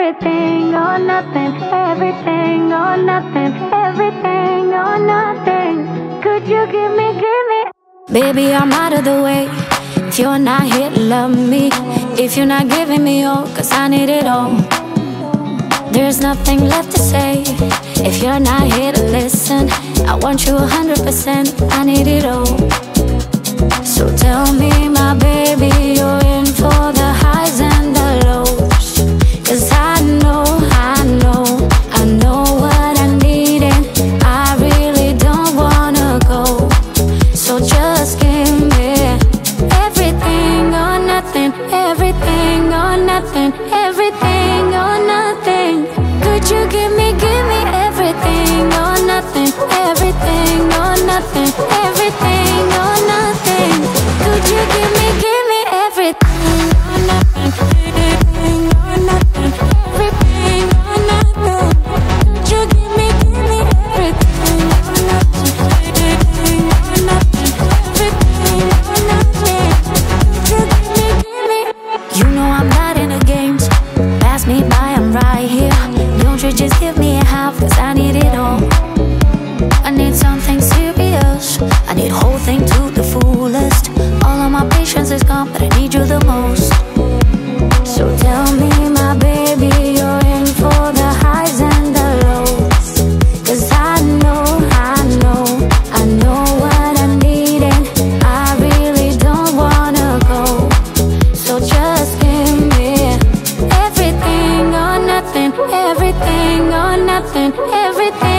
everything or nothing, everything or nothing, everything or nothing. Could you give me? Baby, I'm out of the way. If you're not here to love me, if you're not giving me all, cause I need it all. There's nothing left to say. If you're not here to listen, I want you 100%, I need it all. So tell me, my baby, you're in for the highs and the lows. Cause I know what I need, and I really don't wanna go. So just give me everything or nothing, everything or nothing, everything or nothing. Could you give me everything or nothing, everything or nothing, everything or nothing? Could you give me everything or nothing, everything or nothing, everything or nothing? Could you give me everything or nothing, everything or nothing, everything or nothing? Could you give me? You know I'm not in the games. Pass me by, I'm right here. Don't you just give me a half, cause I need it all. I need something serious, I need whole thing to the fullest. All of my patience is gone, but I need you the most. So tell me, my baby, you're in for the highs and the lows. Cause I know what I need, and I really don't wanna go. So just give me everything or nothing, everything or nothing, everything